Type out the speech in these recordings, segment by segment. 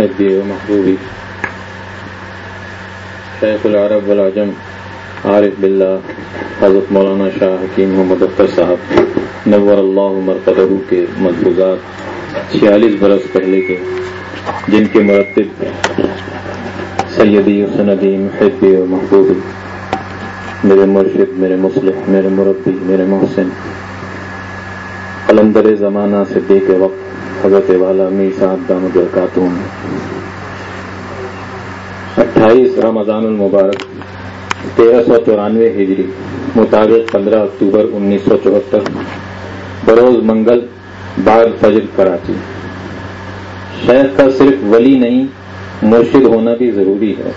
محبی و محبوبی شیخ العرب والعجم عارف باللہ حضرت مولانا شاہ حکیم محمد اختر صاحب نور اللہ مرقدہ کے ملفوظات 46 برس پہلے کے، جن کے مرتب سیدی و سندی محبی و محبوبی، میرے مرشد، میرے مصلح، میرے مربی، میرے محسن، قلندر زمانہ صدیق وقت حضرت والا میر صاحب دامت برکاتہم 28 رمضان المبارک 1394 ہجری مطابق 15 اکتوبر 1974 بروز منگل بعد فجر کراچی۔ شیخ کا صرف ولی نہیں مرشد ہونا بھی ضروری ہے۔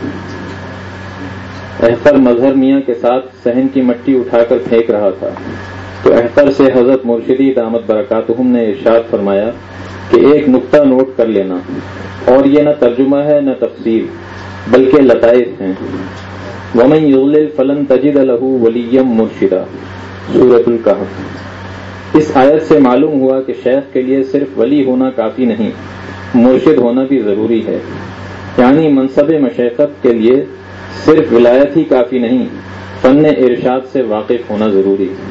احتر مظہر میاں کے ساتھ صحن کی مٹی اٹھا کر پھینک رہا تھا تو احتر سے حضرت مرشدی دامت برکاتہم نے ارشاد فرمایا کہ ایک نقطہ نوٹ کر لینا، اور یہ نہ ترجمہ ہے نہ تفسیر بلکہ لطائف ہیں۔ وَمَن يُضْلِلْ فَلَن تَجِدَ لَهُ وَلِيًّا مُرْشِدًا، سورۃ الکہف۔ اس آیت سے معلوم ہوا کہ شیخ کے لیے صرف ولی ہونا کافی نہیں، مرشد ہونا بھی ضروری ہے۔ یعنی منصب مشیخت کے لیے صرف ولایت ہی کافی نہیں، فن ارشاد سے واقف ہونا ضروری ہے۔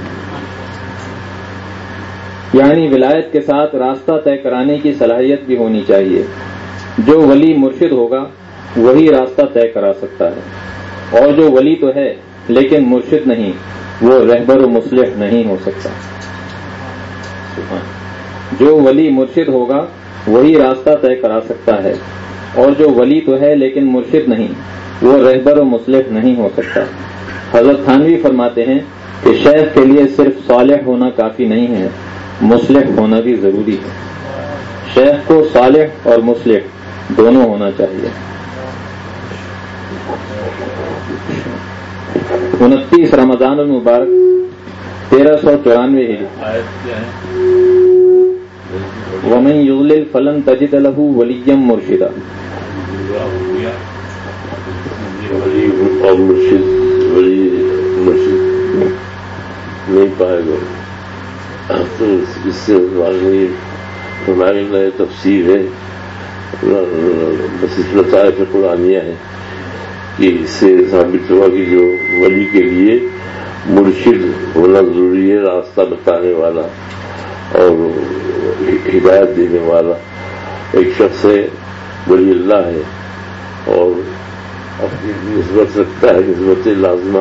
یعنی ولایت کے ساتھ راستہ طے کرانے کی صلاحیت بھی ہونی چاہیے۔ جو ولی مرشد ہوگا وہی راستہ طے کرا سکتا ہے، اور جو ولی تو ہے لیکن مرشد نہیں وہ رہبر و مصلح نہیں ہو سکتا۔ جو ولی مرشد ہوگا وہی راستہ طے کرا سکتا ہے، اور جو ولی تو ہے لیکن مرشد نہیں وہ رہبر و مصلح نہیں ہو سکتا۔ حضرت تھانوی فرماتے ہیں کہ شیخ کے لیے صرف صالح ہونا کافی نہیں ہے، مصلح ہونا بھی ضروری ہے۔ شیخ کو صالح اور مصلح دونوں ہونا چاہیے۔ 29 رمضان المبارک 1394 ہجری۔ وَمَن يُضْلِلْ فَلَن تَجِدَ لَهُ وَلِيًّا مُرْشِدًا۔ اور مرشد نہیں پائے گا تو اس سے ہمارے نئے تفسیر ہے، بس لطائف قرآنیہ ہے کہ اس سے ثابت ہوا کہ جو ولی کے لیے مرشد ہونا ضروری ہے، راستہ بتانے والا اور ہدایت دینے والا۔ ایک شخص ہے ولی اللہ ہے اور اپنی نسبت رکھتا ہے، نسبت لازمہ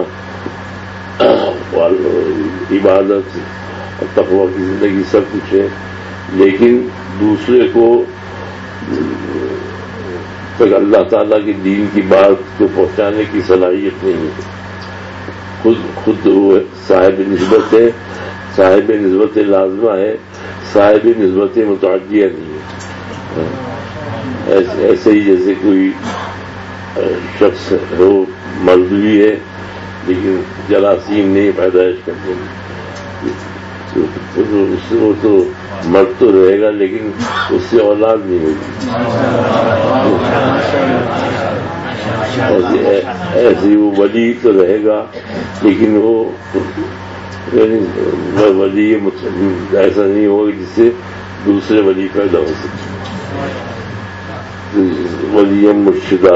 عبادت اور تقویٰ کی زندگی سب کچھ ہے، لیکن دوسرے کو تک اللہ تعالیٰ کے دین کی بات کو پہنچانے کی صلاحیت نہیں ہے۔ خود وہ صاحب نسبت ہے، صاحب نسبت لازمہ ہے، صاحب نسبت متعدیہ نہیں ہے۔ ایسے ہی جیسے کوئی شخص ہو مرد بھی ہے لیکن جراثیم نہیں پیدائش کرتے، وہ تو مرد تو رہے گا لیکن اس سے اولاد نہیں ہوگی۔ ایسے وہ ولی تو رہے گا لیکن وہ ولی ایسا نہیں ہوگا جس سے دوسرے ولی پیدا ہو سکے۔ ولی مرشدہ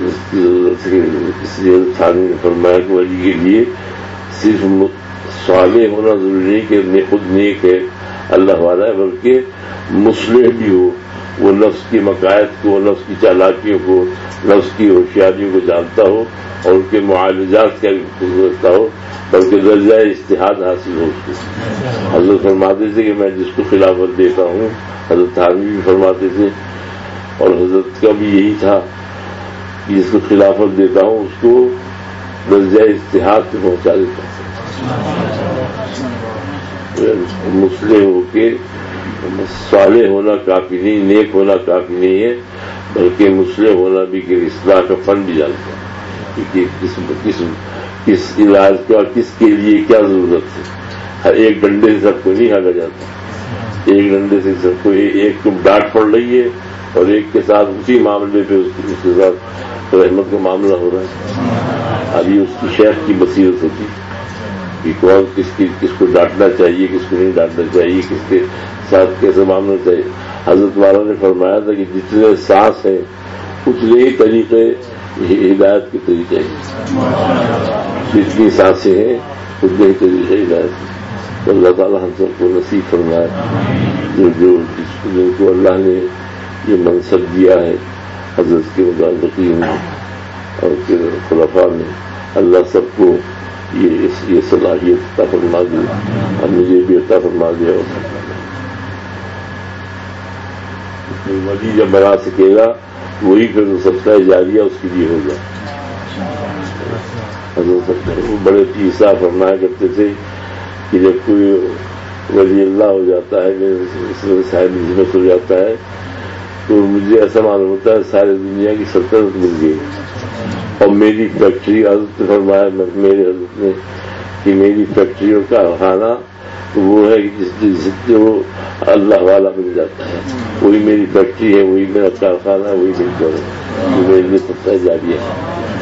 اس لیے تھانوی نے فرمایا کہ ولی کے لیے صرف صالح ہونا ضروری نہیں کہ خود نیک ہے، اللہ والا ہے، بلکہ مصلح بھی ہو، وہ نفس کی مقاصد کو، نفس کی چالاکیوں کو، نفس کی ہوشیاریوں کو جانتا ہو اور ان کے معالجات کا گزرتا ہو، بلکہ درجہ اجتہاد حاصل ہو اس کو۔ حضرت فرماتے تھے کہ میں جس کو خلافت دیتا ہوں، حضرت تھانوی بھی فرماتے تھے اور حضرت کا بھی یہی تھا کہ جس کو خلافت دیتا ہوں اس کو درجہ اجتہاد پہ پہنچا دیتا ہوں۔ مصلح ہو کے صالح ہونا کافی نہیں، نیک ہونا کافی نہیں ہے، بلکہ مصلح ہونا بھی کہ اصلاح کا فن بھی جانتا ہے کہ کس علاج کا کس کے لیے کیا ضرورت ہے۔ ہر ایک ڈنڈے سے سب کو نہیں ہاگا جاتا، ایک ڈنڈے سے سب کو ایک کو ڈانٹ پڑ رہی ہے اور ایک کے ساتھ اسی معاملے پہ اس کے ساتھ رحمت کا معاملہ ہو رہا ہے۔ ابھی اس کی شیخ کی بصیرت ہوتی کہ کون کس کو ڈانٹنا چاہیے، کس کو نہیں ڈانٹنا چاہیے، کس کے ساتھ کیسے معاملہ چاہیے۔ حضرت والا نے فرمایا تھا کہ جتنے سانس ہیں اتنے ہی طریقے ہدایت کے طریقے ہیں، جتنی سانسیں ہیں اتنے ہی طریقے ہدایت. اللہ تعالیٰ ہم سب کو نصیب فرمائے. جن کو اللہ نے یہ منصب دیا ہے حضرت کے متعلقین اور خلفاء نے، اللہ سب کو یہ صلاحیت عطا فرما دی اور مجھے بھی عطا فرما دیا. ولی جب بنا سکے گا وہی پھر صدقہ جاریہ اس کے لیے ہوگا. وہ بڑے پیسا فرمایا کرتے تھے کہ جب کوئی ولی اللہ ہو جاتا ہے، صاحب نعمت ہو جاتا ہے، تو مجھے ایسا معلوم ہوتا ہے ساری دنیا کی سلطنت مل گئی. اور میری فیکٹری، حضرت نے فرمایا میرے حضرت نے کہ میری فیکٹری اور کارخانہ وہ ہے جس جو اللہ والا مل جاتا ہے، وہی میری فیکٹری ہے، وہی میرا کارخانہ ہے، وہی میری گھر ہے، جو میرے لیے صدقہ جاریہ ہے.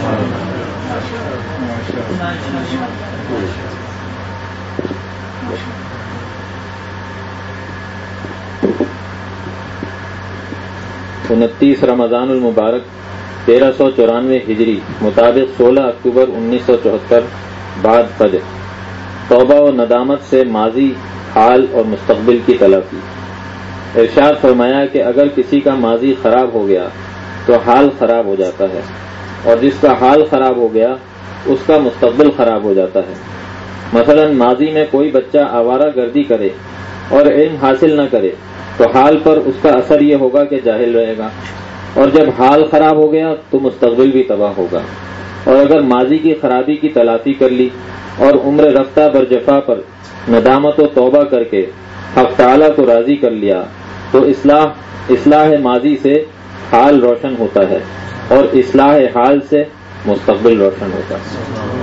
انتیس رمضان المبارک 1394 ہجری مطابق 16 اکتوبر 1974 بعد فجر. توبہ و ندامت سے ماضی، حال اور مستقبل کی تلافی. ارشاد فرمایا کہ اگر کسی کا ماضی خراب ہو گیا تو حال خراب ہو جاتا ہے، اور جس کا حال خراب ہو گیا اس کا مستقبل خراب ہو جاتا ہے. مثلا ماضی میں کوئی بچہ آوارہ گردی کرے اور علم حاصل نہ کرے تو حال پر اس کا اثر یہ ہوگا کہ جاہل رہے گا، اور جب حال خراب ہو گیا تو مستقبل بھی تباہ ہوگا. اور اگر ماضی کی خرابی کی تلافی کر لی اور عمر رفتہ برجفا پر ندامت و توبہ کر کے حق تعالیٰ کو راضی کر لیا تو اصلاح ماضی سے حال روشن ہوتا ہے، اور اصلاح حال سے مستقبل روشن ہوتا ہے.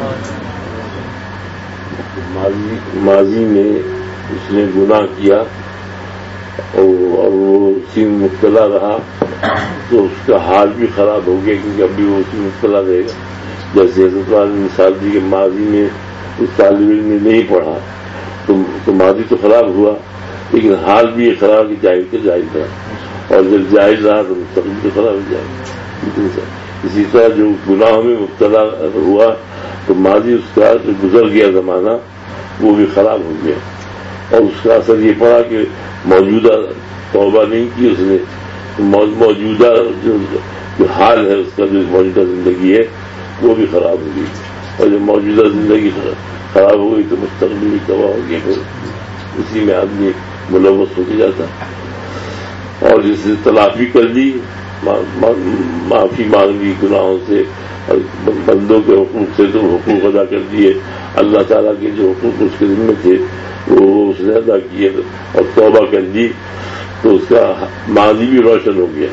ماضی میں اس نے گناہ کیا اور وہ اسی میں مبتلا رہا تو اس کا حال بھی خراب ہو گیا، کیونکہ ابھی وہ اسی میں مبتلا رہے گا. جیسے حضرت والی نے مثال دی کہ ماضی میں اس طالب علم نے نہیں پڑھا تو ماضی تو خراب ہوا، لیکن حال بھی خراب کہ جاہل کے جاہل رہا، اور جب جاہل رہا تو مستقبل بھی خراب ہو جائے. اسی طرح جو گناہوں میں مبتلا ہوا تو ماضی اس کا جو گزر گیا زمانہ وہ بھی خراب ہو گیا، اور اس کا اثر یہ پڑا کہ موجودہ توبہ نہیں کی اس نے، موجودہ جو حال ہے اس کا، جو موجودہ زندگی ہے وہ بھی خراب ہو گئی، اور جب موجودہ زندگی خراب ہو گئی تو مستقبل بھی تباہ ہو گیا. پھر اسی میں آدمی ملوث ہو جاتا. اور جس نے تلافی کر لی، معافی مانگ لی گناہوں سے اور بندوں کے حقوق سے، تو حقوق ادا کر دیے، اللہ تعالیٰ کے جو حقوق اس کے ذمہ تھے وہ اس نے ادا کیے اور توبہ کر دی، تو اس کا ماضی بھی روشن ہو گیا،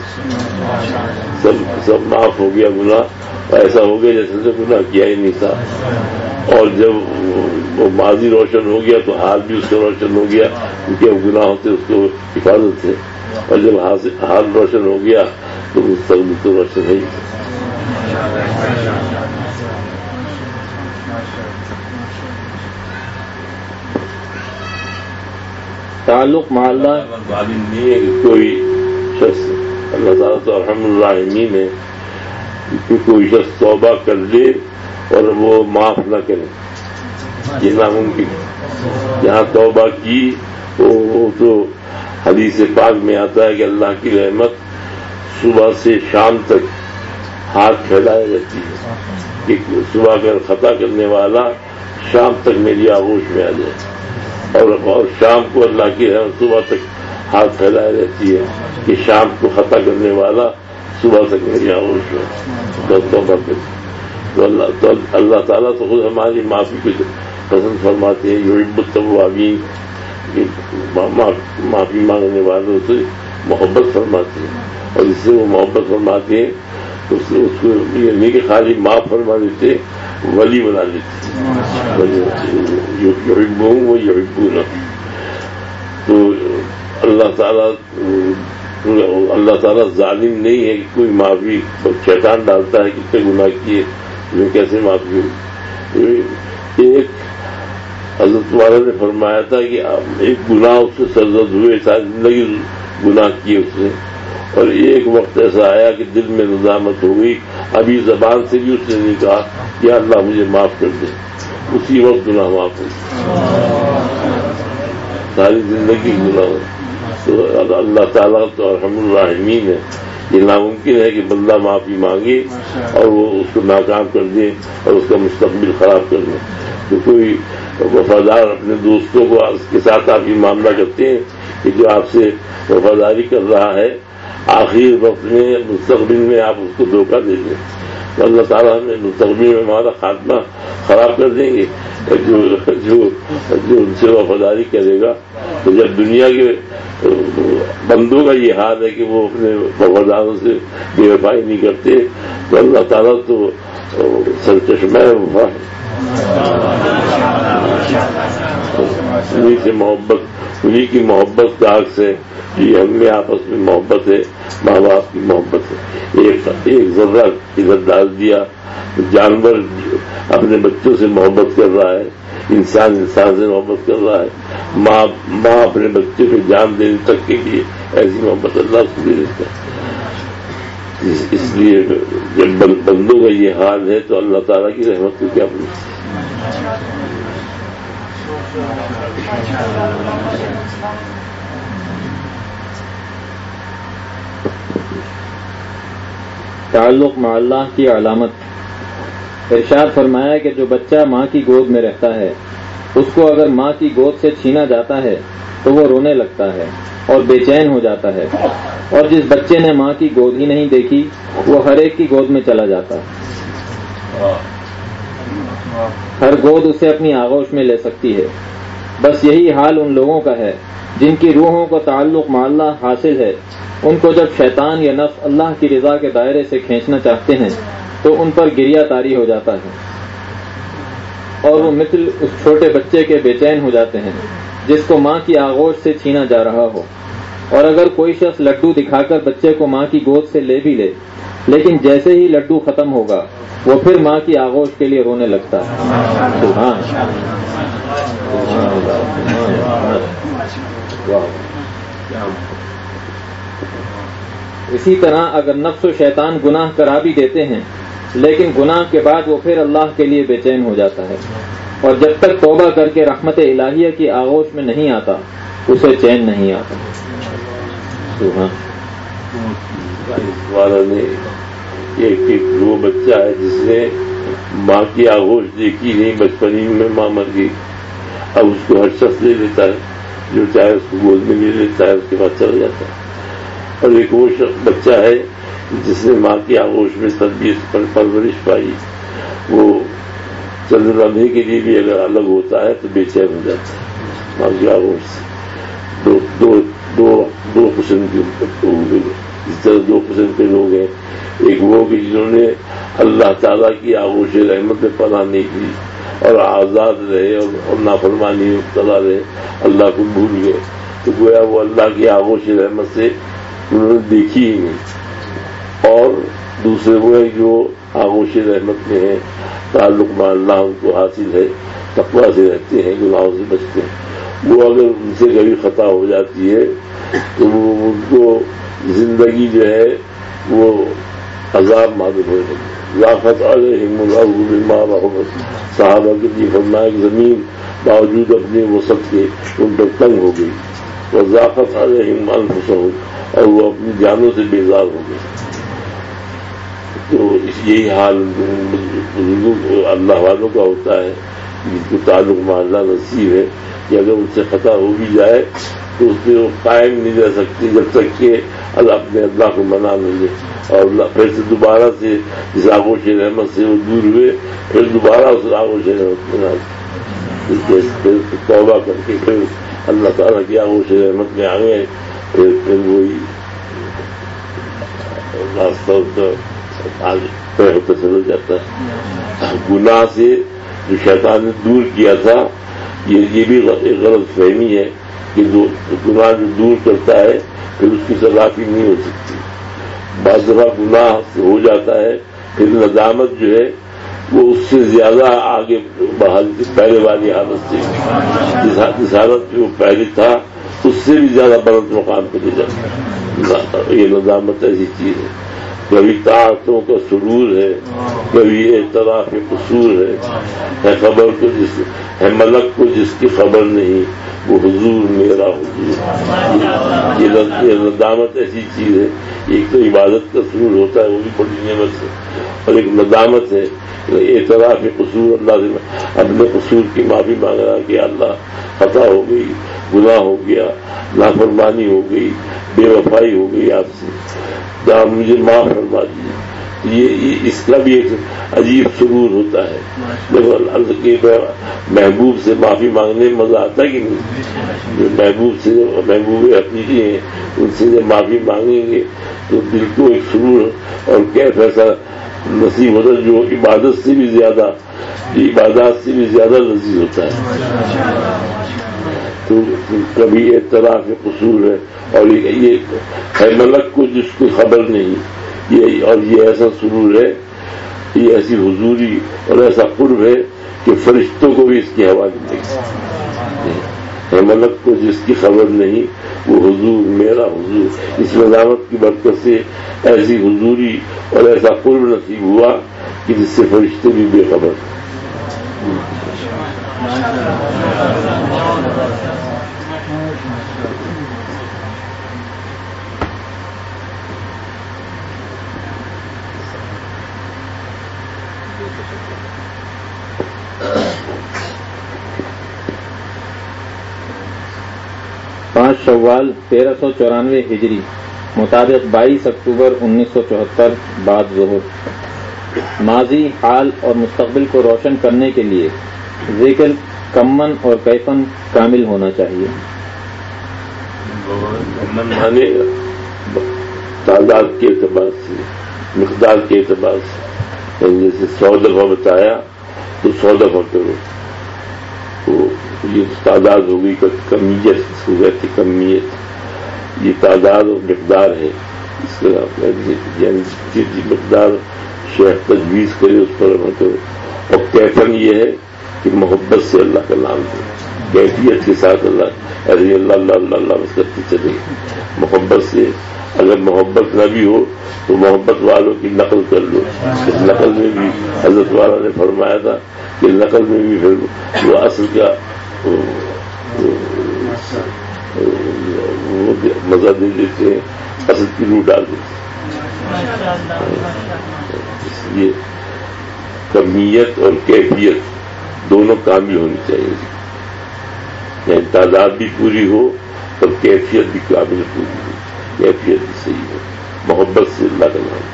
سب معاف ہو گیا. گناہ ایسا ہو گیا جیسے سے گناہ کیا ہی نہیں تھا. اور جب وہ ماضی روشن ہو گیا تو حال بھی اس کا روشن ہو گیا، کیونکہ اب گناہوں سے اس کو حفاظت ہے. اور جب حال روشن ہو گیا تو مستقبل تو روشن ہے ہی. تعلق محلہ ظالم نہیں ہے کہ کوئی شخص، اللہ تعالیٰ تو الحمد الرحمین ہے کہ کوئی شخص توبہ کر لے اور وہ معاف نہ کرے، یہ ناممکن. جہاں توبہ کی وہ تو حدیث پاک میں آتا ہے کہ اللہ کی رحمت صبح سے شام تک ہاتھ پھیلائے رہتی ہے، کہ صبح کا خطا کرنے والا شام تک میری آغوش میں آ جائے، اور شام کو اللہ کی رحمت صبح تک ہاتھ پھیلائے رہتی ہے کہ شام کو خطا کرنے والا صبح تک میری آغوش میں. تو اللہ تعالیٰ تو خود ہماری معافی کو پسند فرماتے ہیں. یحب التوابین، معافی مانگنے والوں سے محبت فرماتے ہیں، اور اس سے وہ محبت فرماتے ہیں تو اس کو یہ نہیں کہ خالی معاف فرما دیتے، ولی بنا دیتے. یحبون و یحبون. تو اللہ تعالیٰ ظالم نہیں ہے کہ کوئی معافی، شیطان ڈالتا ہے کتنے گناہ کیے تمہیں کیسے معافی ہوئی. ایک حضرت والا نے فرمایا تھا کہ ایک گناہ اس سے سرزد ہوئے، ساری زندگی گناہ کیے اس نے، اور ایک وقت ایسا آیا کہ دل میں ندامت ہو گئی, ابھی زبان سے بھی اس نے نہیں کہا یا اللہ مجھے معاف کر دے, اسی وقت گناہ معاف ہو گئی, ساری زندگی گناہ. تو اللہ تعالیٰ تو ارحم الراحمین ہے. یہ ناممکن ہے کہ بندہ معافی مانگے اور وہ اس کو ناکام کر دے اور اس کا مستقبل خراب کر دے. تو کوئی وفادار اپنے دوستوں کو اس کے ساتھ آپ یہ معاملہ کرتے ہیں کہ جو آپ سے وفاداری کر رہا ہے, آخر وقت میں مستقبل میں آپ اس کو دھوکہ دے دیں, تو اللہ تعالیٰ ہمیں مستقبل میں ہمارا خاتمہ خراب کر دیں گے. جو ان سے وفاداری کرے گا, تو جب دنیا کے بندوں کا یہ حال ہے کہ وہ اپنے وفاداروں سے بے وفائی نہیں کرتے, تو اللہ تعالیٰ تو سرچشمہ وفا ہے. انہیں سے محبت, انہیں کی محبت کا حق سے یہ ہم میں آپس میں محبت ہے, ماں باپ کی محبت ہے. ایک ذرہ ادھر ڈال دیا, جانور اپنے بچوں سے محبت کر رہا ہے, انسان سے محبت کر رہا ہے, ماں اپنے بچے کو جان دینے تک کے لیے ایسی محبت اللہ سے دے دیتا ہے. اس لیے جب بندوں کا یہ حال ہے تو اللہ تعالیٰ کی رحمت کو کیا پوچھتے. تعلق مع اللہ کی علامت. ارشاد فرمایا کہ جو بچہ ماں کی گود میں رہتا ہے اس کو اگر ماں کی گود سے چھینا جاتا ہے تو وہ رونے لگتا ہے اور بے چین ہو جاتا ہے, اور جس بچے نے ماں کی گود ہی نہیں دیکھی وہ ہر ایک کی گود میں چلا جاتا ہے. ہر گود اسے اپنی آغوش میں لے سکتی ہے. بس یہی حال ان لوگوں کا ہے جن کی روحوں کو تعلق مع اللہ حاصل ہے. ان کو جب شیطان یا نفس اللہ کی رضا کے دائرے سے کھینچنا چاہتے ہیں تو ان پر گریہ طاری ہو جاتا ہے, اور وہ مثل اس چھوٹے بچے کے بے چین ہو جاتے ہیں جس کو ماں کی آغوش سے چھینا جا رہا ہو. اور اگر کوئی شخص لڈو دکھا کر بچے کو ماں کی گود سے لے بھی لے, لیکن جیسے ہی لڈو ختم ہوگا وہ پھر ماں کی آغوش کے لیے رونے لگتا ہے. اسی طرح اگر نفس و شیطان گناہ کرا بھی دیتے ہیں لیکن گناہ کے بعد وہ پھر اللہ کے لیے بے چین ہو جاتا ہے, اور جب تک توبہ کر کے رحمت الہیہ کی آغوش میں نہیں آتا اسے چین نہیں آتا. وہ بچہ ہے جس نے ماں کی آغوش دیکھی نہیں, بچپن میں ماں مر گئی, اب اس کو ہر شخص لے لیتا ہے, جو چاہے اس کو گود میں لے لیتا ہے, اس کے بعد چلا جاتا ہے. اور ایک وہ بچہ ہے جس نے ماں کی آغوش میں تربیت پرورش پائی, وہ چند لمحے کے لیے بھی اگر الگ ہوتا ہے تو بے چین ہو جاتا ہے ماں کی آغوش سے. دو قسم کی, اس طرح دو قسم کے لوگ ہیں. ایک وہ کہ جنہوں نے اللہ تعالیٰ کی آغوش رحمت میں پناہ نہیں کی اور آزاد رہے اور نافرمانی مبتلا رہے, اللہ کو بھول گئے, تو گویا وہ اللہ کی آغوش رحمت سے انہوں نے دیکھی ہی نہیں. اور دوسرے وہ ہیں جو آغوش رحمت میں ہیں, تعلق مع اللہ ان کو حاصل ہے, تقویٰ سے رہتے ہیں, گناہوں سے بچتے ہیں. وہ اگر ان سے کبھی خطا ہو جاتی ہے تو وہ ان کو زندگی جو ہے وہ عذاب معلوم ہو جاتی. ذاقت علیہم الارض بما رحبت, صحابہ کے لیے فرمایا کہ زمین باوجود اپنے وسعت کے ان پر تنگ ہو گئی. وذاقت علیہم انفسہم, اور وہ اپنی جانوں سے بیزار ہو گئے. تو یہی حال اللہ والوں کا ہوتا ہے جن کو تعلق مع اللہ نصیب ہے کہ اگر ان سے خطا ہو بھی جائے تو اس پہ وہ قائم نہیں رہ سکتی جب تک کہ اپنے اللہ کو منا نہ لے, اور اللہ پھر سے دوبارہ سے اس آغوش رحمت سے وہ دور ہوئے, پھر دوبارہ اس آغوش رحمت میں پھر توبہ کر کے پھر اللہ تعالیٰ کی آغوش رحمت میں آ گئے, پھر وہی راستہ طے ہوتا چلا جاتا ہے. گناہ سے جو شیطان نے دور کیا تھا یہ بھی غلط فہمی ہے کہ گناہ جو دور کرتا ہے پھر اس کی سزا بھی نہیں ہو سکتی. بعض دفعہ گناہ ہو جاتا ہے پھر ندامت جو ہے وہ اس سے زیادہ آگے بحال پہلے والی حالت سے, جس حالت میں وہ پہلے تھا اس سے بھی زیادہ بلند مقام پہ لے جاتا. یہ ندامت ایسی چیز ہے. کبھی طاعتوں کا سرور ہے, کبھی اعتراف قصور ہے خبر کو ہے ملک کو جس کی خبر نہیں وہ حضور میرا حضور. یہ ندامت ایسی چیز ہے. ایک تو عبادت کا سرور ہوتا ہے, وہ بھی بڑی نعمت ہے, اور ایک ندامت ہے اعتراف قصور. اللہ سے اپنے قصور کی معافی مانگ رہا کہ اللہ خطا ہو گئی, گناہ ہو گیا, نافرمانی ہو گئی, بے وفائی ہو گئی آپ سے, آپ مجھے معاف فرما دیجیے. یہ اس کا بھی ایک عجیب سرور ہوتا ہے. جب محبوب سے معافی مانگنے میں مزہ آتا ہے کہ نہیں؟ محبوب حقیقی ہیں, ان سے جب معافی مانگیں گے تو دل کو ایک سرور اور کیف ایسا نصیب ہوتا ہے جو عبادت سے بھی زیادہ لذیذ ہوتا ہے. تو کبھی اعتراف قصور ہے, اور یہ ہے ملک کو جس کو خبر نہیں. یہ ایسا سرور ہے, یہ ایسی حضوری اور ایسا قرب ہے کہ فرشتوں کو بھی اس کی ہوا ملے گی. ہے ملک کو جس کی خبر نہیں وہ حضور میرا حضور. اس ندامت کی برکت سے ایسی حضوری اور ایسا قرب نصیب ہوا کہ جس سے فرشتے بھی بے خبر. شوال 1394 ہجری مطابق 22 اکتوبر 1974 بعد ظہر. ماضی حال اور مستقبل کو روشن کرنے کے لیے ذکر کمن اور کیفن کامل ہونا چاہیے. معنی تعداد کے اعتبار سے, مقدار کے اعتبار سے, جیسے 100 دفعہ بتایا تو 100 دفعہ کرو. تو یہ تعداد ہوگی کمیت, اس کو کہتے کمیت. یہ تعداد اور مقدار ہے. اس کا یعنی جتنی مقدار شیخ تجویز کرے اس پر عمل کرو. اور کیفن یہ ہے کہ محبت سے اللہ کا نام دو, کیفیت کے ساتھ اللہ ایسے اللہ اللہ اللہ اللہ بس کرتے چلے. محبت سے, اگر محبت نہ بھی ہو تو محبت والوں کی نقل کر لو. اس نقل میں بھی حضرت والا نے فرمایا تھا کہ نقل میں بھی پھر وہ اصل کا مزہ دے دیتے ہیں, اصل کی روح ڈال دیتے ہیں. اس لیے کمیت اور کیفیت دونوں کامل ہونی چاہیے. یعنی تعداد بھی پوری ہو اور کیفیت بھی کامل پوری ہو, کیفیت بھی صحیح ہو. محبت سے اللہ کا نام.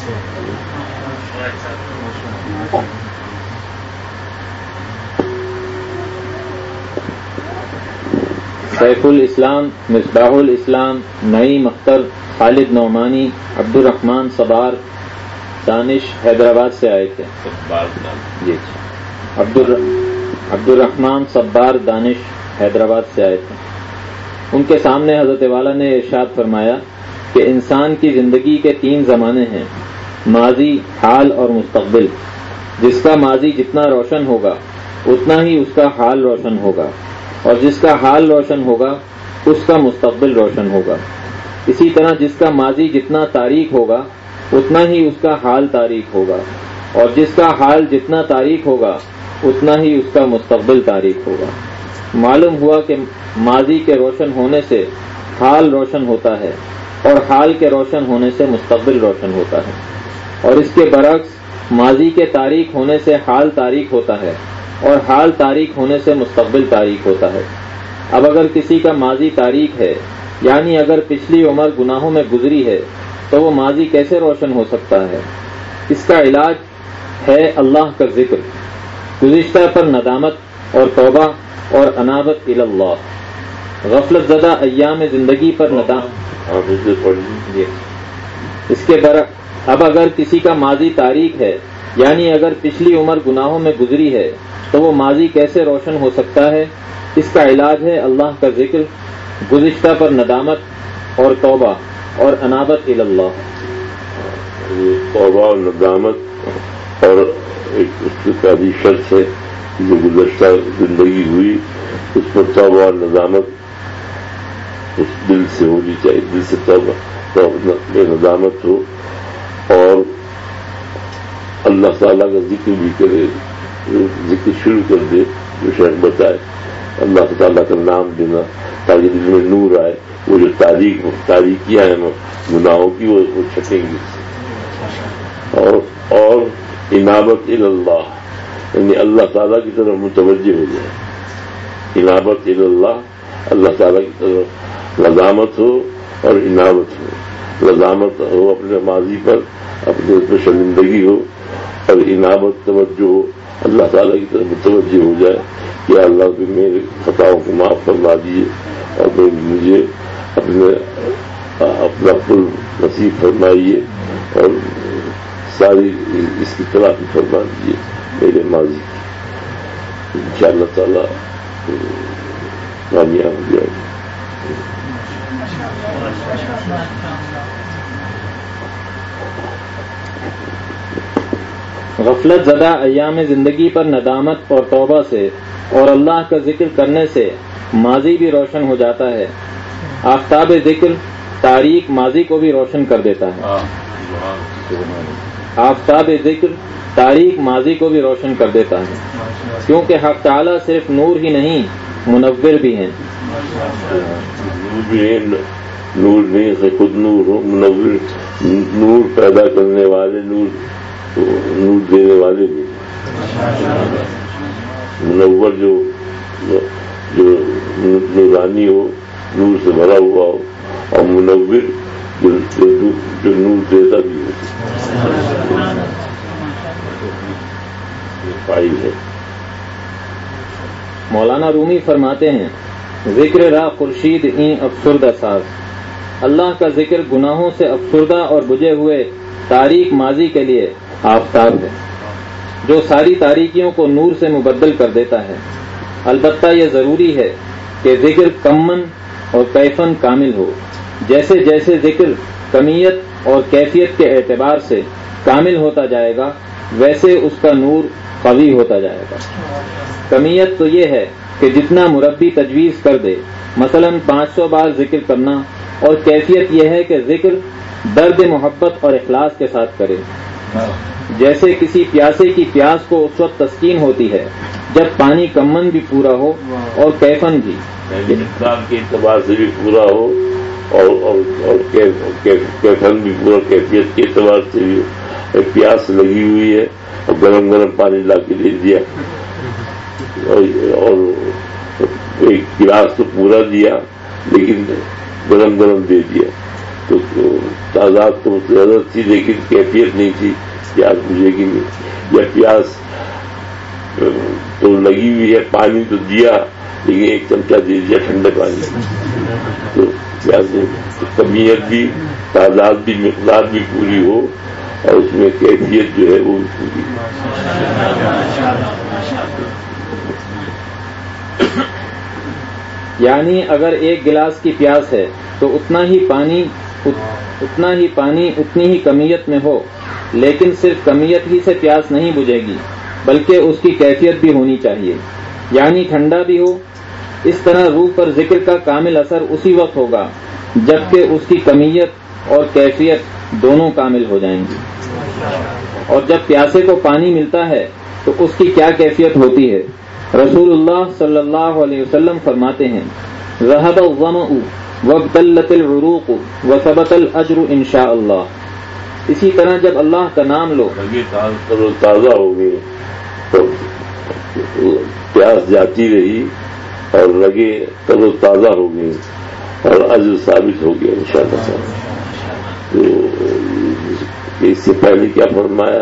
سیف الاسلام, مصباح الاسلام, نعیم اختر, خالد نعمانی, عبد الرحمان صبار دانش حیدرآباد سے آئے تھے. جی عبد الرحمان صبار دانش حیدرآباد سے آئے تھے. ان کے سامنے حضرت والا نے ارشاد فرمایا کہ انسان کی زندگی کے 3 زمانے ہیں, ماضی, حال اور مستقبل. جس کا ماضی جتنا روشن ہوگا اتنا ہی اس کا حال روشن ہوگا, اور جس کا حال روشن ہوگا اس کا مستقبل روشن ہوگا. اسی طرح جس کا ماضی جتنا تاریک ہوگا اتنا ہی اس کا حال تاریک ہوگا, اور جس کا حال جتنا تاریک ہوگا اتنا ہی اس کا مستقبل تاریک ہوگا. معلوم ہوا کہ ماضی کے روشن ہونے سے حال روشن ہوتا ہے, اور حال کے روشن ہونے سے مستقبل روشن ہوتا ہے, اور اس کے برعکس ماضی کے تاریک ہونے سے حال تاریک ہوتا ہے, اور حال تاریک ہونے سے مستقبل تاریک ہوتا ہے. اب اگر کسی کا ماضی تاریک ہے, یعنی اگر پچھلی عمر گناہوں میں گزری ہے, تو وہ ماضی کیسے روشن ہو سکتا ہے؟ اس کا علاج ہے اللہ کا ذکر, گزشتہ پر ندامت اور توبہ اور انابت الی اللہ. غفلت زدہ ایام زندگی پر ندامت. اس کے برعکس اب اگر کسی کا ماضی تاریک ہے, یعنی اگر پچھلی عمر گناہوں میں گزری ہے, تو وہ ماضی کیسے روشن ہو سکتا ہے؟ اس کا علاج ہے اللہ کا ذکر, گزشتہ پر ندامت اور توبہ اور انابت الی اللہ. توبہ اور ندامت, اور ایک اس کی پہلی شرط ہے جو گزشتہ زندگی ہوئی اس پر توبہ اور ندامت اس دل سے ہونی چاہیے، دل سے توبہ ندامت ہو، اور اللہ تعالیٰ کا ذکر بھی کرے، ذکر شروع کر دے جو شیخ بتائے، اللہ تعالیٰ کا نام دینا تاکہ دل میں نور آئے، وہ جو تاریکیاں ہیں گناہوں کی وہ چھٹیں گی، اور انابت اللہ، یعنی اللہ تعالیٰ کی طرف متوجہ ہو جائے، انابت اللہ، اللہ تعالیٰ کی طرف لزامت ہو اور انابت ہو، لزامت ہو اپنے ماضی پر، اپنے اس میں شرمندگی ہو، اور انابت توجہ ہو، اللہ تعالیٰ کی طرف متوجہ ہو جائے کہ اللہ بھی میرے خطاؤں کو معاف فرما دیجیے اور مجھے اپنا پل نصیب فرمائیے اور ساری اس کی تلافی فرما دیجیے میرے ماضی کی، انشاءاللہ تعالیٰ کامیاب ہو جائے گی۔ غفلت زدہ ایام زندگی پر ندامت اور توبہ سے اور اللہ کا ذکر کرنے سے ماضی بھی روشن ہو جاتا ہے۔ آفتاب ذکر تاریک ماضی کو بھی روشن کر دیتا ہے۔ آفتاب ذکر تاریک ماضی کو بھی روشن کر دیتا ہے، کیونکہ حق تعالیٰ صرف نور ہی نہیں منور بھی ہیں۔ نور نہیں سے خود نور ہو، منور، نور پیدا کرنے والے، نور دینے والے بھی، منور جو نورانی ہو، نور سے بھرا ہوا ہو، اور منور جو نور دیتا بھی ہو، فائل ہے۔ مولانا رومی فرماتے ہیں، ذکر را خورشید این افسردہ ساز، اللہ کا ذکر گناہوں سے افسردہ اور بجھے ہوئے تاریک ماضی کے لیے آفتاب ہے، جو ساری تاریکیوں کو نور سے مبدل کر دیتا ہے۔ البتہ یہ ضروری ہے کہ ذکر کمن اور کیفن کامل ہو، جیسے جیسے ذکر کمیت اور کیفیت کے اعتبار سے کامل ہوتا جائے گا ویسے اس کا نور قوی ہوتا جائے گا۔ کمیت تو یہ ہے کہ جتنا مربی تجویز کر دے، مثلا 500 بار ذکر کرنا، اور کیفیت یہ ہے کہ ذکر درد محبت اور اخلاص کے ساتھ کرے، جیسے کسی پیاسے کی پیاس کو اس وقت تسکین ہوتی ہے جب پانی کمن بھی پورا ہو اور کیفن بھی، مقدار کے اعتبار سے بھی پورا ہو اور کیفن بھی پورا، کیفیت کے اعتبار سے بھی۔ پیاس لگی ہوئی ہے اور گرم گرم پانی لا کے دے دیا، اور ایک گلاس تو پورا دیا لیکن گرم گرم دے دیا، تو تعداد تو زیادہ تھی لیکن کیفیت نہیں تھی، پیاس بجھے گی نہیں، یا پیاس تو لگی ہوئی ہے، پانی تو دیا لیکن ایک چمچہ دے دیا ٹھنڈے پانی، تو پیاس کمیت بھی، تعداد بھی، مقدار بھی پوری ہو اور اس میں کیفیت جو ہے وہ بھی پوری۔ یعنی اگر ایک گلاس کی پیاس ہے تو اتنا ہی پانی اتنی ہی کمیت میں ہو، لیکن صرف کمیت ہی سے پیاس نہیں بجھے گی بلکہ اس کی کیفیت بھی ہونی چاہیے، یعنی ٹھنڈا بھی ہو۔ اس طرح روح پر ذکر کا کامل اثر اسی وقت ہوگا جبکہ اس کی کمیت اور کیفیت دونوں کامل ہو جائیں گی۔ اور جب پیاسے کو پانی ملتا ہے تو اس کی کیا کیفیت ہوتی ہے؟ رسول اللہ صلی اللہ علیہ وسلم فرماتے ہیں، ذهب الظمأ وابتلت العروق وثبت الاجر انشاء اللہ۔ اسی طرح جب اللہ کا نام لو، تازہ ہو گئے تو پیاس جاتی رہی اور لگے تر و تازہ ہو گئی اور اجر ثابت ہو گیا انشاءاللہ۔ تو اس سے پہلے کیا فرمایا؟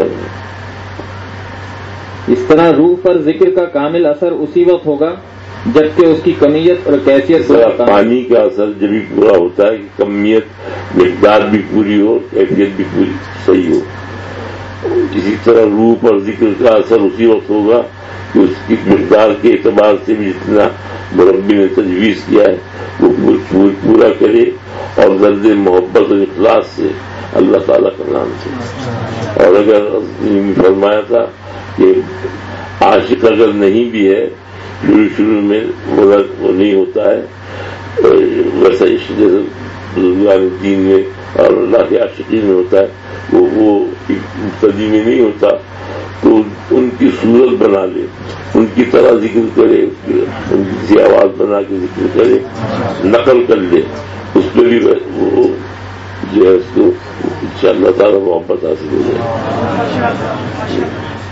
اس طرح روح پر ذکر کا کامل اثر اسی وقت ہوگا جبکہ اس کی کمیت اور کیفیت، پانی کا اثر جب بھی پورا ہوتا ہے کہ کمیت، مقدار بھی پوری ہو، کیفیت بھی پوری صحیح ہو۔ اسی طرح روح پر ذکر کا اثر اسی وقت ہوگا کہ اس کی مقدار کے اعتبار سے بھی جتنا مربی نے تجویز کیا ہے وہ پورا کرے، اور درد محبت اور اخلاص سے اللہ تعالیٰ کا نام سے۔ اور اگر فرمایا تھا کہ عاشق اگر نہیں بھی ہے، شروع میں وہ نہیں ہوتا ہے، ویسا عشق جیسے بزرگان دین میں اور اللہ کے عاشقین میں ہوتا ہے وہ مبتدی میں نہیں ہوتا. تو ان کی صورت بنا لے, ان کی طرح ذکر کرے, ان کی کسی آواز بنا کے ذکر کرے, نقل کر لے, اس پہ بھی وہ جو ہے اس کو انشاءاللہ تعالیٰ محبت حاصل ہو جائے.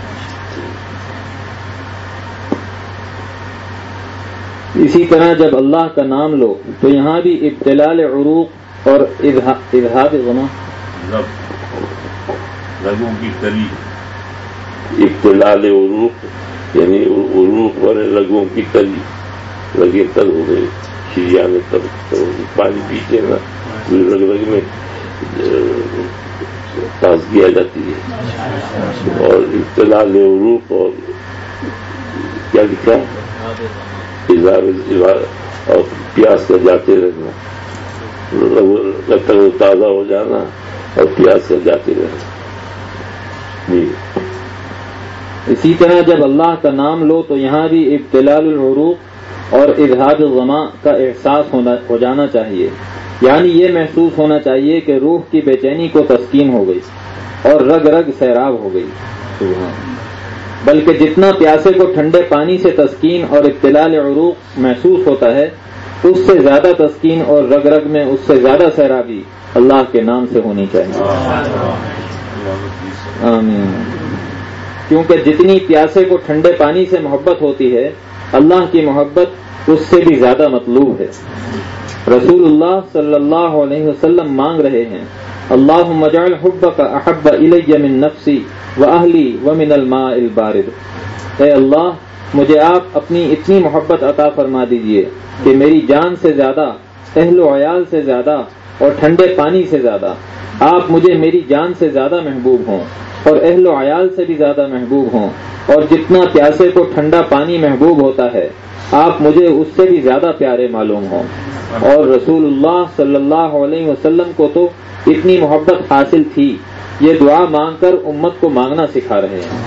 اسی طرح جب اللہ کا نام لو تو یہاں بھی ابتلال عروق اور اذہاب غما رگوں کی تری, ابتلال عروق یعنی عروق والے رگوں کی تری, رگیں تر ہو گئی, شریان تر پانی پیتے نا رگ رگ میں تازگی آ جاتی ہے. اور ابتلال عروق اور کیا لکھا اور پیاس کر جاتے رہنا, جب تک وہ تازہ ہو جانا اور پیاس کر جاتے رہنا. اسی طرح جب اللہ کا نام لو تو یہاں بھی ابتلال العروق اور اذہاب الغما کا احساس ہو جانا چاہیے, یعنی یہ محسوس ہونا چاہیے کہ روح کی بے چینی کو تسکین ہو گئی اور رگ رگ سیراب ہو گئی. بلکہ جتنا پیاسے کو ٹھنڈے پانی سے تسکین اور ابتلال عروق محسوس ہوتا ہے اس سے زیادہ تسکین اور رگ رگ میں اس سے زیادہ سیرابی اللہ کے نام سے ہونی چاہیے. آمین. کیونکہ جتنی پیاسے کو ٹھنڈے پانی سے محبت ہوتی ہے اللہ کی محبت اس سے بھی زیادہ مطلوب ہے. رسول اللہ صلی اللہ علیہ وسلم مانگ رہے ہیں اللہم اجعل حبک احب الی من نفسی واہلی ومن الماء البارد. اے اللہ مجھے آپ اپنی اتنی محبت عطا فرما دیجئے کہ میری جان سے زیادہ, اہل و عیال سے زیادہ اور ٹھنڈے پانی سے زیادہ آپ مجھے میری جان سے زیادہ محبوب ہوں اور اہل و عیال سے بھی زیادہ محبوب ہوں, اور جتنا پیاسے کو ٹھنڈا پانی محبوب ہوتا ہے آپ مجھے اس سے بھی زیادہ پیارے معلوم ہوں. اور رسول اللہ صلی اللہ علیہ وسلم کو تو اتنی محبت حاصل تھی, یہ دعا مانگ کر امت کو مانگنا سکھا رہے ہیں.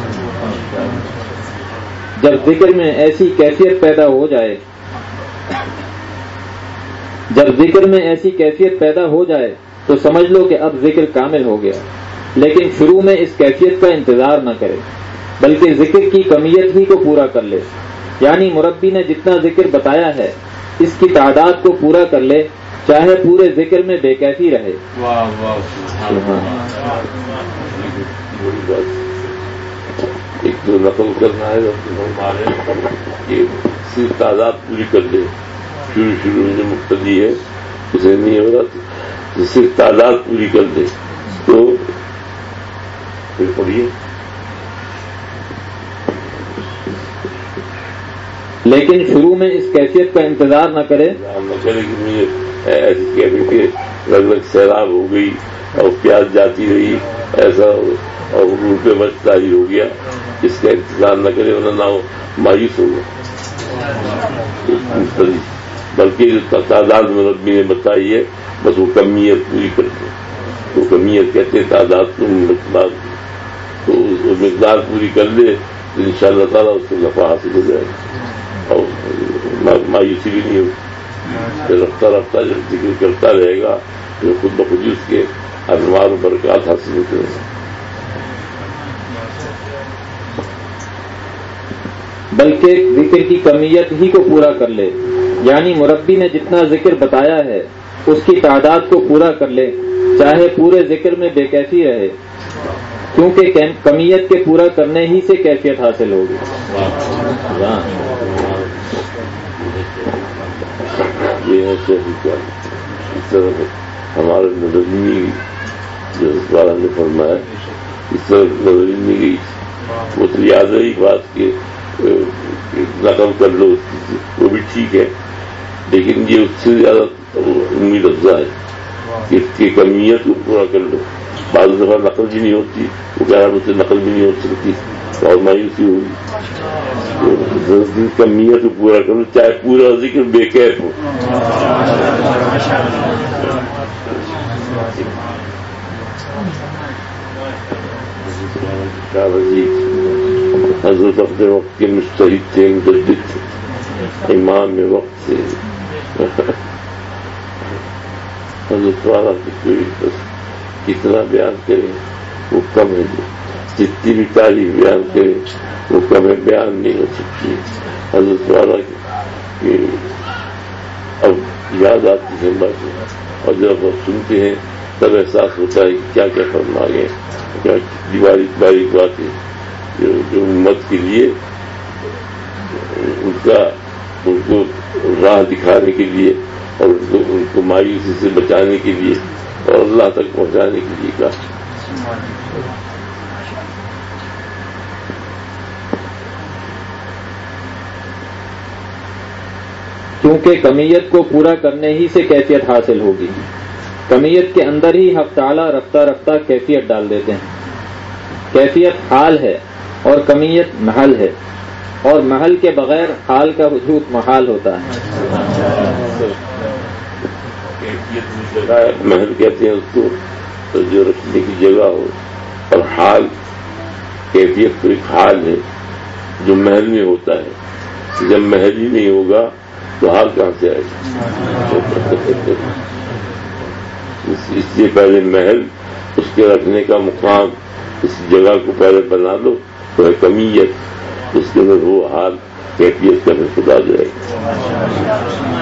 جب ذکر میں ایسی کیفیت پیدا ہو جائے تو سمجھ لو کہ اب ذکر کامل ہو گیا. لیکن شروع میں اس کیفیت کا انتظار نہ کرے بلکہ ذکر کی کمیت ہی کو پورا کر لے, یعنی مربی نے جتنا ذکر بتایا ہے اس کی تعداد کو پورا کر لے, چاہے پورے ذکر میں بے کیفی رہے. ایک تو نقل کرنا ہے کہ صرف تعداد پوری کر لے, شروع میں جو مقتدی ہے اسے نہیں ہو رہا تو صرف تعداد پوری کر دے تو پھر پڑھیے. لیکن شروع میں اس کیفیت کا انتظار نہ کرے کہ مجھے ایسی کیفیت کہ لگ بھگ سیلاب ہو گئی اور پیاس جاتی رہی ایسا اور روپے بچتا ہی ہو گیا, اس کا انتظار نہ کرے ورنہ نہ مایوس ہوگا. بلکہ جو تعداد میں ربی نے بتائی ہے بس وہ کمیت پوری کر دے. وہ کمیت کہتے ہیں تعداد کو مقدار, تو وہ مقدار پوری کر دے تو ان شاء اللہ تعالیٰ اس کو نفع حاصل ہو جائے اور مایوسی بھی نہیں ہوگی. رفتہ رفتہ جب ذکر کرتا رہے گا تو خود بخود اس کے انوار و برکات حاصل ہوتے ہیں. بلکہ ذکر کی کمیت ہی کو پورا کر لے, یعنی مربی نے جتنا ذکر بتایا ہے اس کی تعداد کو پورا کر لے, چاہے پورے ذکر میں بے کیفی رہے, کیونکہ کمیت کے پورا کرنے ہی سے کیفیت حاصل ہوگی. اس طرح ہمارے نظرینی جو والا نے فرمایا اس طرح نظرینی گئی وہ تو یاد رہی بات کہ نقل کر لو وہ بھی ٹھیک ہے, لیکن یہ اس سے زیادہ امید افزا ہے کہ اس کی کمیت کو پورا کر لو. بعض دفعہ نقل بھی نہیں ہوتی, وہ کہہ رہا مجھ سے نقل بھی نہیں ہو سکتی اور مایوسی ہوگی. کمیت کو پورا کر لو چاہے پورا ذکر بے کیف ہو. حضرت اپنے وقت کے مجتہد تھے, مجدد تھے, امام وقت سے حضرت والا کی کوئی بس کتنا بیان کرے وہ کم ہے، جتنی بھی تاریخ بیان کرے وہ کم ہے، بیان نہیں ہو سکتی حضرت والا کی۔ اب یاد آتی ہے باتیں، اور جب ہم سنتے ہیں تب احساس ہوتا ہے کہ کیا کیا فرما گئے، کیا باریک باریک باتیں جو امت کے لیے ان کو راہ دکھانے کے لیے اور ان کو مایوسی سے بچانے کے لیے اور اللہ تک پہنچانے کے لیے کہا۔ کیونکہ کمیت کو پورا کرنے ہی سے کیفیت حاصل ہوگی، کمیت کے اندر ہی حق تعالی رفتہ رفتہ کیفیت ڈال دیتے ہیں۔ کیفیت حال ہے اور کمیت محل ہے، اور محل کے بغیر حال کا وجود محال ہوتا ہے۔ محل کہتے ہیں اس کو جو رکھنے کی جگہ ہو، اور حال کیفیت تو ایک حال ہے جو محل میں ہوتا ہے۔ جب محل ہی نہیں ہوگا تو حال کہاں سے آئے گا؟ اس لیے پہلے محل، اس کے رکھنے کا مقام، اس جگہ کو پہلے بنا دو تو ہے کمیت، اس کے اندر وہ حال کیفیت کا پھر خدا جائے گا۔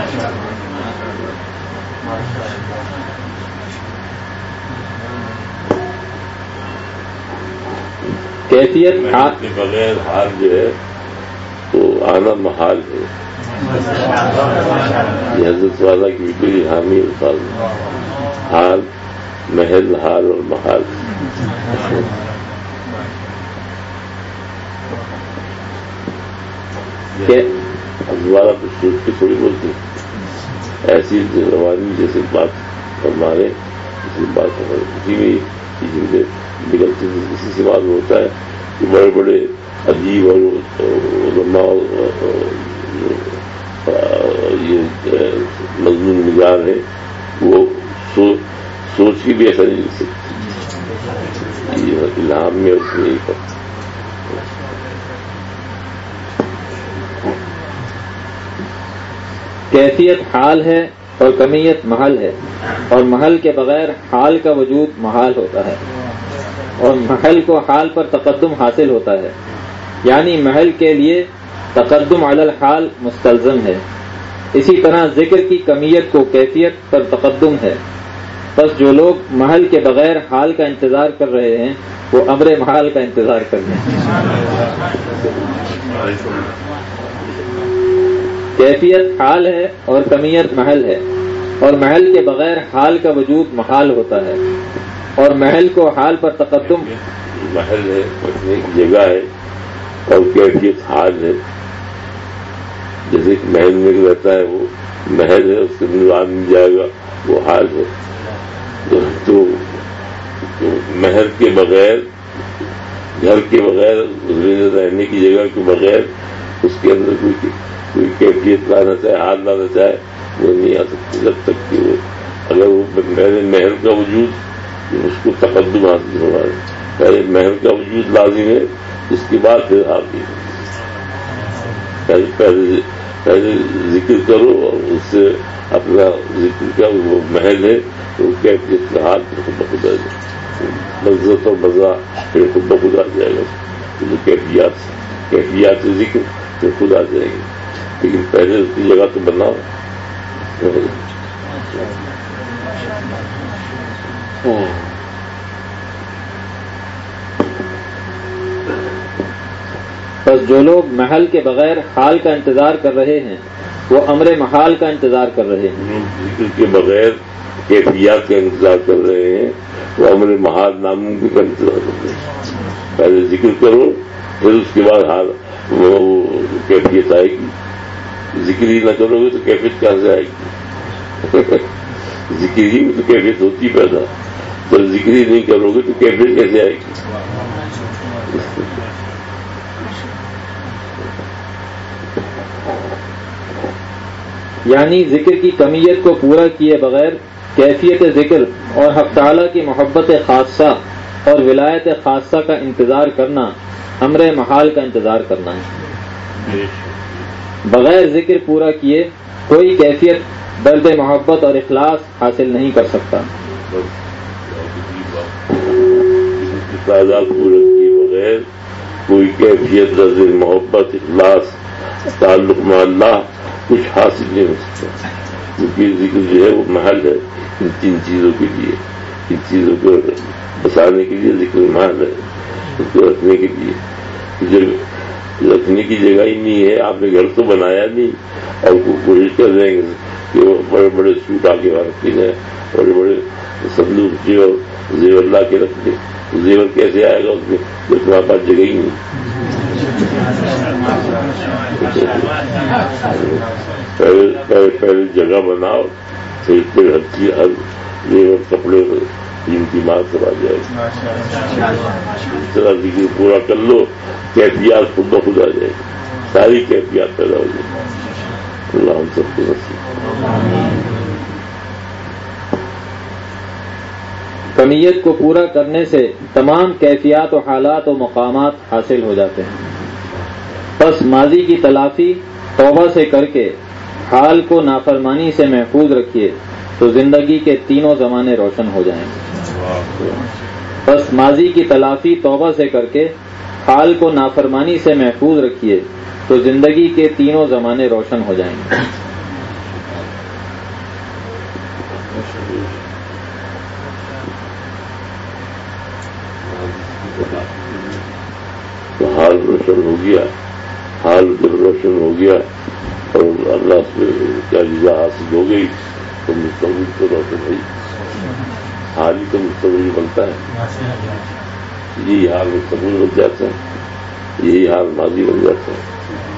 کیفیت محل کے بغیر حال جو ہے تو آنا محال ہے۔ یہ حضرت والا کی بڑی حامی الفاظ حال، محل، حال اور محال۔ والا تو سوچ کے تھوڑی بولتی ایسی روانی جیسے بات ہمارے اسی بات اسی میں نکلتی اسی سے معلوم ہوتا ہے کہ بڑے بڑے ادیب اور علماء یہ مضمون نگار ہیں، وہ سوچ کی بھی ایسا نہیں لکھ سکتی، یہ الہام میں اس میں نہیں پڑتا۔ کیفیت حال ہے اور کمیت محل ہے، اور محل کے بغیر حال کا وجود محال ہوتا ہے، اور محل کو حال پر تقدم حاصل ہوتا ہے، یعنی محل کے لیے تقدم علی الحال مستلزم ہے۔ اسی طرح ذکر کی کمیت کو کیفیت پر تقدم ہے، بس جو لوگ محل کے بغیر حال کا انتظار کر رہے ہیں وہ امر محال کا انتظار کر رہے ہیں۔ کیفیت حال ہے اور کمیت محل ہے، اور محل کے بغیر حال کا وجود محال ہوتا ہے، اور محل کو حال پر تقدم محل ہے، ایک جگہ ہے، اور کیفیت حال ہے۔ جیسے ایک محل میں رہتا ہے وہ محل ہے، اس کے اندر آدمی جائے گا وہ حال ہے۔ تو محل کے بغیر، گھر کے بغیر، رہنے کی جگہ کے بغیر اس کے اندر کوئی کیفیت لانا چاہے، حال لانا چاہے، وہ نہیں آ سکتی جب تک کہ وہ اگر وہ پہلے محل کا وجود اس کو تقدم حاصل ہو رہا ہے، پہلے محل کا وجود لازم ہے، اس کے بعد پھر حال کی پہلے ذکر کرو، اور اس سے اپنا ذکر کا وہ محل ہے تو کیفیت کا حال پھر خود بخود آ جائے، لذت اور مزہ پھر خود بخود آ جائے گا، کیفیات سے ذکر پھر خود آ جائے گی، لیکن پہلے اس کی جگہ تو بناؤ۔ بس جو لوگ محل کے بغیر حال کا انتظار کر رہے ہیں وہ امر محال کا انتظار کر رہے ہیں۔ ذکر کے بغیر کیفیات کا انتظار کر رہے ہیں، وہ امر محال ناممکن کا انتظار کر رہے ہیں۔ پہلے ذکر کرو، پھر اس کے بعد حال وہ کیفیت آئے گی۔ ذکر ہی نہ کرو گے تو کیفیت کہاں سے آئے گی؟ ذکر ہی میں تو کیفیت ہوتی پیدا، جب ذکر ہی نہیں کرو گے تو کیفیت کیسے آئے گی؟ یعنی ذکر کی کمیت کو پورا کیے بغیر کیفیت ذکر اور حق تعالیٰ کی محبت خاصہ اور ولایت خاصہ کا انتظار کرنا امر محال کا انتظار کرنا ہے۔ بغیر ذکر پورا کیے کوئی کیفیت درد محبت اور اخلاص حاصل نہیں کر سکتا۔ تعداد پورت کیے بغیر کوئی کیفیت درد محبت اخلاص تعلق میں اللہ کچھ حاصل نہیں ہو سکتا، کیونکہ ذکر جو ہے وہ محل ہے ان تین چیزوں کے لیے، ان چیزوں کو بسانے کے لیے ذکر محل ہے، اس کو رکھنے کے لیے رکھنے کی جگہ ہی نہیں ہے۔ آپ نے گھر تو بنایا نہیں اور کوشش کر رہے ہیں کہ وہ بڑے بڑے سوٹ آگے رکھے جائیں، بڑے بڑے صندوق جو زیور لا کے رکھ دیں، زیور کیسے آئے گا اس میں جب تمہارے پاس جگہ ہی نہیں۔ پہلے جگہ بناؤ، پھر ہر چیز ہر زیور کپڑے قیمتی مال سب آ جائے گا، اس طرح ذکر پورا کر لو، کیفیات خود بخود آ جائے گی، ساری کیفیات پیدا ہو جائے گی۔ اللہ ہم سب کو نصیب۔ کمیت کو پورا کرنے سے تمام کیفیات و حالات و مقامات حاصل ہو جاتے ہیں، بس ماضی کی تلافی توبہ سے کر کے حال کو نافرمانی سے محفوظ رکھیے تو زندگی کے تینوں زمانے روشن ہو جائیں گے۔ بس ماضی کی تلافی توبہ سے کر کے حال کو نافرمانی سے محفوظ رکھیے تو زندگی کے تینوں زمانے روشن ہو جائیں گے۔ تو حال روشن ہو گیا، حال جب روشن ہو گیا اور اللہ سے کیا رضا حاصل ہو گئی تو مستقبل تو روشن ہوئی، حال ہی تو مستقبل بنتا ہے، یہی حال مستقبل بن جاتا ہے، یہی حال ماضی بن جاتا ہے۔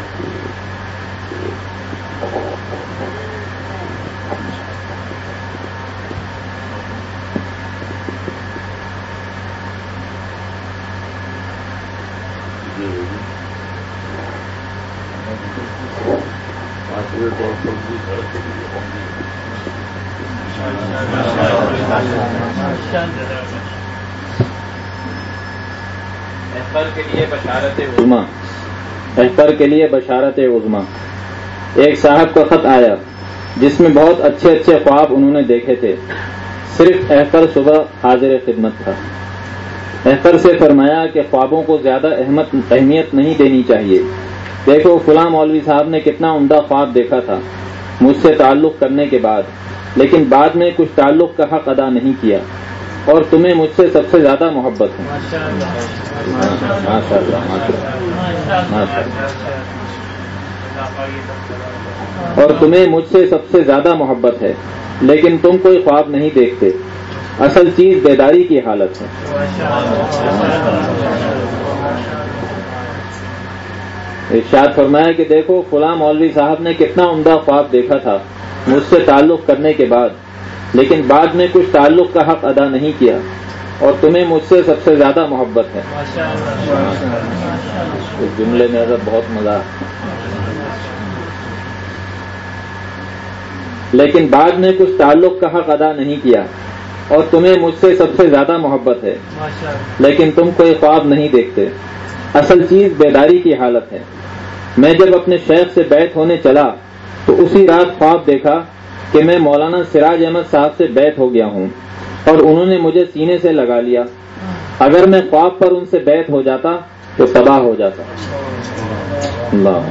احفر کے لیے بشارت عظمی۔ ایک صاحب کا خط آیا جس میں بہت اچھے اچھے خواب انہوں نے دیکھے تھے، صرف احفر صبح حاضر خدمت تھا۔ احفر سے فرمایا کہ خوابوں کو زیادہ اہمیت نہیں دینی چاہیے، دیکھو فلاں مولوی صاحب نے کتنا عمدہ خواب دیکھا تھا مجھ سے تعلق کرنے کے بعد، لیکن بعد میں کچھ تعلق کا حق ادا نہیں کیا اور تمہیں مجھ سے سب سے زیادہ محبت ہے۔ اور تمہیں مجھ سے سب سے زیادہ محبت ہے، لیکن تم کوئی خواب نہیں دیکھتے، اصل چیز بیداری کی حالت ہے۔ ارشاد فرمایا کہ دیکھو فلاں مولوی صاحب نے کتنا عمدہ خواب دیکھا تھا مجھ سے تعلق کرنے کے بعد، لیکن بعد میں کچھ تعلق کا حق ادا نہیں کیا اور تمہیں مجھ سے سب سے زیادہ محبت ہے۔ اس جملے میں اگر بہت مزہ ہے، لیکن بعد میں کچھ تعلق کا حق ادا نہیں کیا اور تمہیں مجھ سے سب سے زیادہ محبت ہے، لیکن تم کوئی خواب نہیں دیکھتے، اصل چیز بیداری کی حالت ہے۔ میں جب اپنے شیخ سے بیعت ہونے چلا تو اسی رات خواب دیکھا کہ میں مولانا سراج احمد صاحب سے بیعت ہو گیا ہوں اور انہوں نے مجھے سینے سے لگا لیا۔ اگر میں خواب پر ان سے بیعت ہو جاتا تو تباہ ہو جاتا۔ اللہ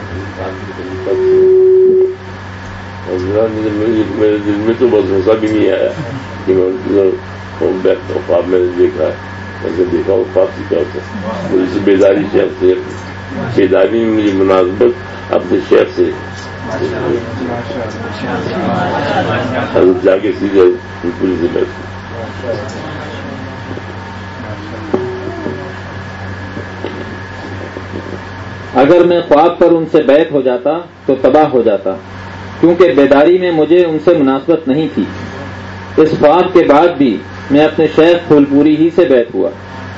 میرے دل میں تو بس غصہ بھی نہیں آیا کہ میں خواب میں نے دیکھا ہے، ایسے دیکھا وہ خواب سے کیا ہوتا ہے، مجھے سے بیداری شیخ سے، بیداری میں مجھے مناسبت اپنے شیخ سے جا کے سیدھے پوری سے بیٹھ۔ اگر میں خواب پر ان سے بیعت ہو جاتا تو تباہ ہو جاتا، کیونکہ بیداری میں مجھے ان سے مناسبت نہیں تھی۔ اس خواب کے بعد بھی میں اپنے شیخ پھول پوری ہی سے بیعت ہوا،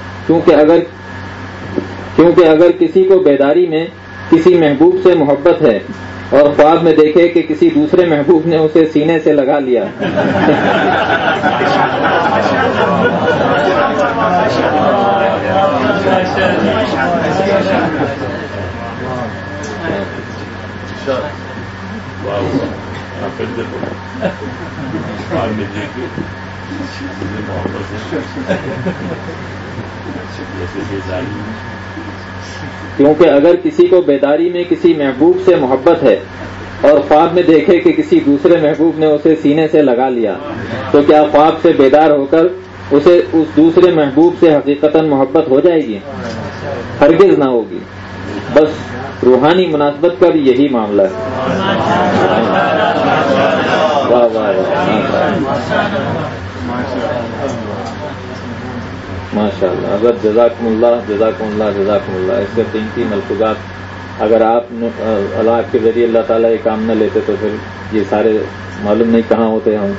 کیونکہ اگر کسی کو بیداری میں کسی محبوب سے محبت ہے اور خواب میں دیکھے کہ کسی دوسرے محبوب نے اسے سینے سے لگا لیا کیونکہ اگر کسی کو بیداری میں کسی محبوب سے محبت ہے اور خواب میں دیکھے کہ کسی دوسرے محبوب نے اسے سینے سے لگا لیا تو کیا خواب سے بیدار ہو کر اسے اس دوسرے محبوب سے حقیقتاً محبت ہو جائے گی؟ ہرگز نہ ہوگی. بس روحانی مناسبت کا بھی یہی معاملہ ہے. واہ واہ ماشاء اللہ. حضرت جزاکم اللہ جزاکم اللہ جزاکم اللہ. اس سے قیمتی ملفوظات اگر آپ اللہ کے ذریعے اللہ تعالیٰ یہ کام نہ لیتے تو پھر یہ سارے معلوم نہیں کہاں ہوتے ہم.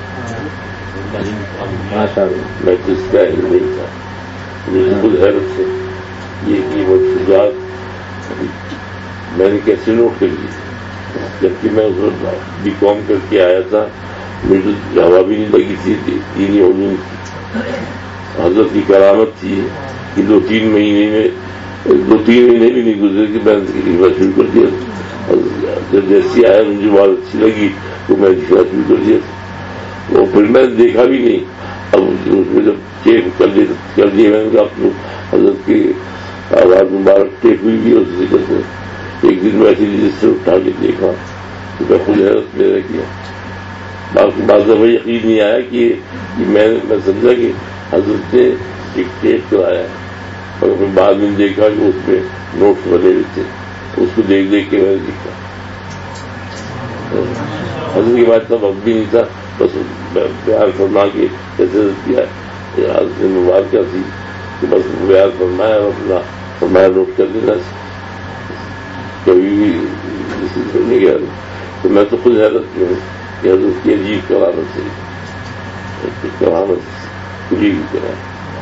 ماشاء اللہ. میں تو اس کا علم نہیں تھا. مجھے خود حیرت سے یہ ملفوظات میں نے کیسے نوٹ کر لی، جبکہ میں اس وقت B.Com کر کے آیا تھا. مجھے ہوا بھی نہیں لگی تھی دینی علوم کی. حضرت کی کرامت تھی کہ 2-3 مہینے بھی نہیں گزرے کہ میں نے لکھنا شروع کر دیا. جب جیسی آیا مجھے بات اچھی لگی تو میں لکھنا شروع کر دیا. وہ پھر میں نے دیکھا بھی نہیں. اب اس میں جب چیک کر دیا میں نے کہا آپ حضرت کی آواز مبارک ٹیپ ہوئی بھی اس ذکر سے. ایک دن میں ایسی رجسٹر اٹھا کے دیکھا تو میں خود حیرت میں رہ گیا. بعض دفعہ یقین نہیں آیا کہ میں سمجھا کہ حضرت نے ایک ٹیپ کرایا ہے، اور پھر بعد میں دیکھا کہ اس میں نوٹس بنے ہوئے تھے. اس کو دیکھ کے میں نے لکھا. حضرت کے بعد تب اب بھی نہیں تھا، بس بیان فرما کے کیسے کیا. حضرت نے مبارکہ تھی کہ بس بیان فرمایا اور اپنا فرمایا نوٹ کر دینا. کبھی بھی نہیں گیا تو میں تو خود حیرت میں ہوں کہ حضرت کی عجیب کرامت سے کھلی ہوئی کرا.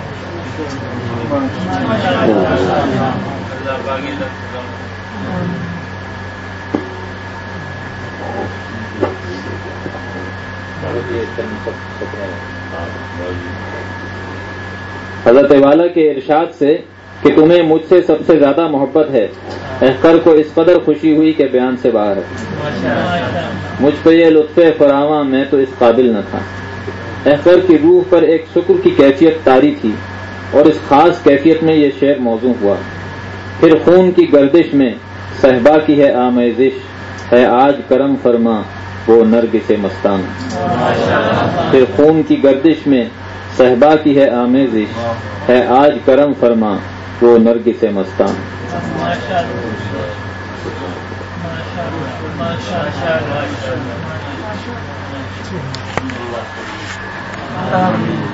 حضرت والا کے ارشاد سے کہ تمہیں مجھ سے سب سے زیادہ محبت ہے احقر کو اس قدر خوشی ہوئی کہ بیان سے باہر ہے. مجھ پہ یہ لطف فراواں میں تو اس قابل نہ تھا. احقر کی روح پر ایک شکر کی کیفیت طاری تھی اور اس خاص کیفیت میں یہ شعر موزوں ہوا. پھر خون کی گردش میں صحبا کی ہے آمیزش ہے آج کرم فرما وہ نرگس مستان. پھر خون کی گردش میں صحبا کی ہے آمیزش ہے آج کرم فرما وہ نرگس مستان. آمین.